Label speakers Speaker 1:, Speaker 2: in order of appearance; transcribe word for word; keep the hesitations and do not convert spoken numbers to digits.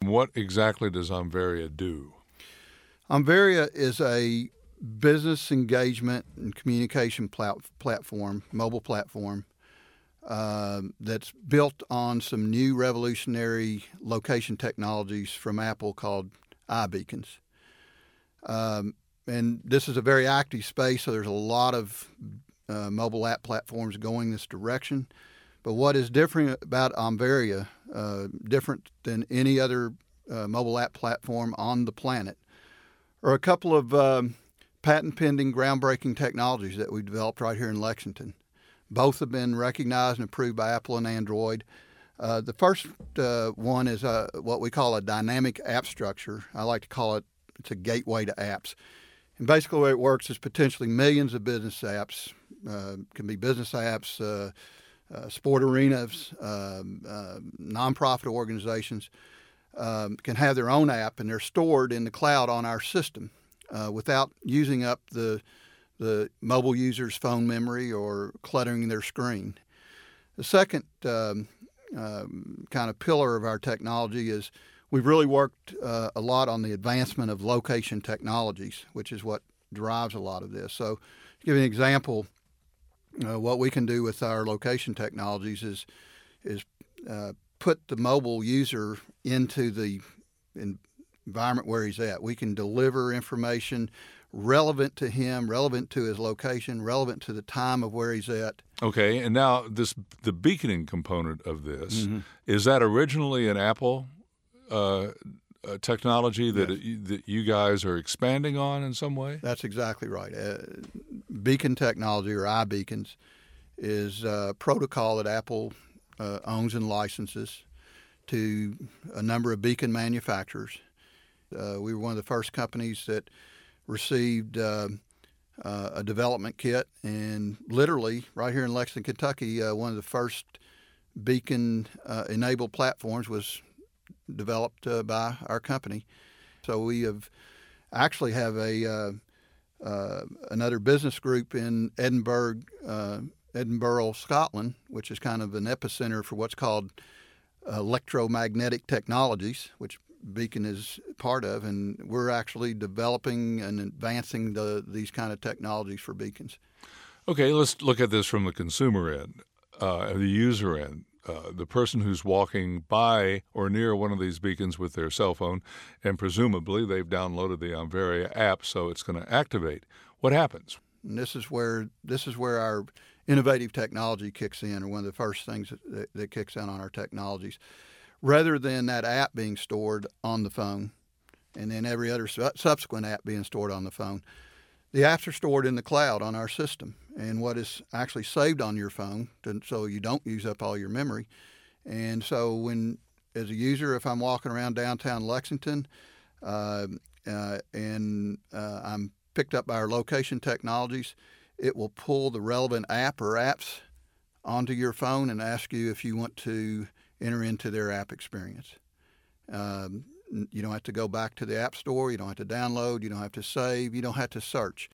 Speaker 1: what exactly does Onvaria do?
Speaker 2: Onvaria is a business engagement and communication plat- platform, mobile platform, uh, that's built on some new revolutionary location technologies from Apple called iBeacons. Um, and this is a very active space, so there's a lot of uh, mobile app platforms going this direction. But what is different about Onvaria, uh, different than any other uh, mobile app platform on the planet, are a couple of um, patent-pending, groundbreaking technologies that we developed right here in Lexington. Both have been recognized and approved by Apple and Android. Uh, the first uh, one is uh, what we call a dynamic app structure. I like to call it, it's a gateway to apps. And basically the way it works is potentially millions of business apps, uh, can be business apps, uh, uh, sport arenas, um, uh, nonprofit organizations, um, can have their own app, and they're stored in the cloud on our system uh, without using up the the mobile user's phone memory or cluttering their screen. The second um, um, kind of pillar of our technology is we've really worked uh, a lot on the advancement of location technologies, which is what drives a lot of this. So to give you an example, uh, what we can do with our location technologies is, is uh, put the mobile user into the environment where he's at. We can deliver information relevant to him, relevant to his location, relevant to the time of where he's at.
Speaker 1: Okay, and now this the beaconing component of this,
Speaker 2: Mm-hmm.
Speaker 1: is that originally an Apple uh, uh, technology that,
Speaker 2: Yes.
Speaker 1: it, that you guys are expanding on in some way?
Speaker 2: That's exactly right. Uh, beacon technology, or iBeacons, is a protocol that Apple uh, owns and licenses to a number of beacon manufacturers. Uh, we were one of the first companies that received uh, uh, a development kit, and literally right here in Lexington, Kentucky, uh, one of the first beacon-enabled uh, platforms was developed uh, by our company. So we have actually have a uh, uh, another business group in Edinburgh, uh, Edinburgh, Scotland, which is kind of an epicenter for what's called electromagnetic technologies, which Beacon is part of, and we're actually developing and advancing the, these kind of technologies for beacons.
Speaker 1: Okay, let's look at this from the consumer end, uh, the user end, uh, the person who's walking by or near one of these beacons with their cell phone, and presumably they've downloaded the Onvaria app, so it's going to activate. What happens?
Speaker 2: And this is where this is where our innovative technology kicks in, or one of the first things that, that, that kicks in on our technologies. Rather than that app being stored on the phone and then every other su- subsequent app being stored on the phone, the apps are stored in the cloud on our system. And what is actually saved on your phone, to, so you don't use up all your memory. And so when, as a user, if I'm walking around downtown Lexington uh, uh, and uh, I'm picked up by our location technologies, it will pull the relevant app or apps onto your phone and ask you if you want to enter into their app experience. Um, you don't have to go back to the App Store. You don't have to download. You don't have to save. You don't have to search.